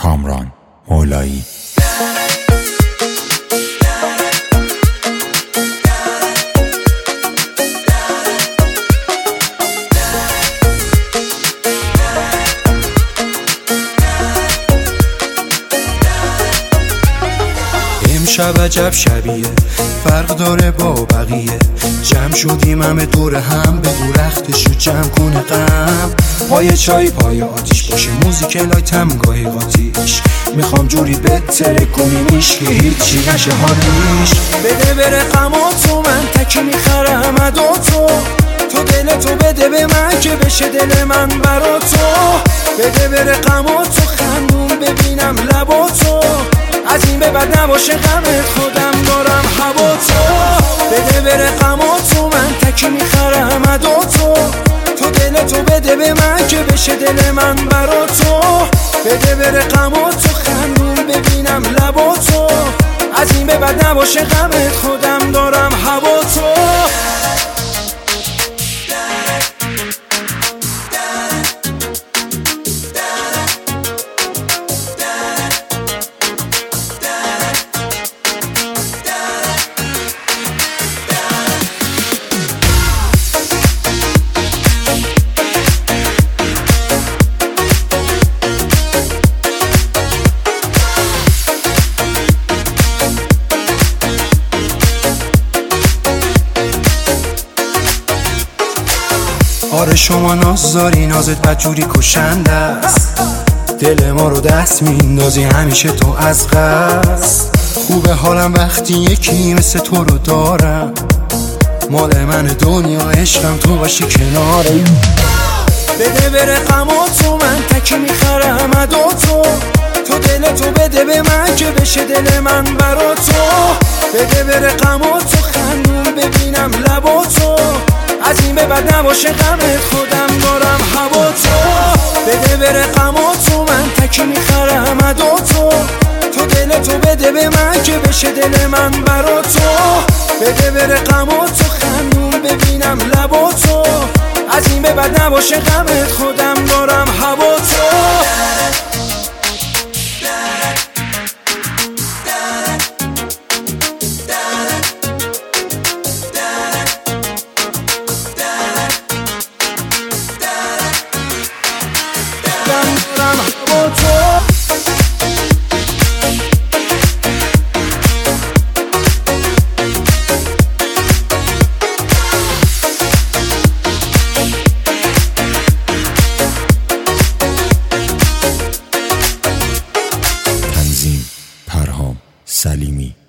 کامران مولایی. امشب عجب شبیه، فرق داره با بقیه. جمع شدیم همه دور هم، بگو رختشو جمع کنه غم. پای چای پای آتیش باشه، موزیک لایتم گاهی قاتیش. میخوام جوری بتره کنیمیش که هیچی نشه حالیش. بده بره غماتو، من تکی میخرم اداتو. تو دلتو بده به من که بشه دل من برا تو. بده بره غماتو، خندون ببینم لباتو. از این به بعد نباشه غمت، خودم دارم هواتو. بده بره غماتو، من تکی میخرم اداتو. تو دلتو بده به من که بشه دل من برا تو. بده بره غماتو، خندون ببینم لباتو. از این به بعد نباشه غمت، خودم دارم هواتو. آره شما نازداری، نازت بدجوری کشنده است. دل ما رو دست میندازی همیشه تو از قصد. خوبه حالم وقتی یکی مثل تو رو دارم. مال من دنیا عشقم تو باشی کنارم. بده بره غماتو، من تکی میخرم اداتو. تو دلتو بده به من که بشه دل من برا تو. بده بره غماتو، خندون ببینم لباتو. از این به بعد نباشه غمت، خودم دارم هواتو. بده بره غماتو، من تکی میخرم اداتو. تو دلتو بده به من که بشه دل من برا تو. بده بره غماتو، خندون ببینم لباتو. از این به بعد نباشه غمت، خودم دارم هواتو. تنظیم پرهام سلیمی.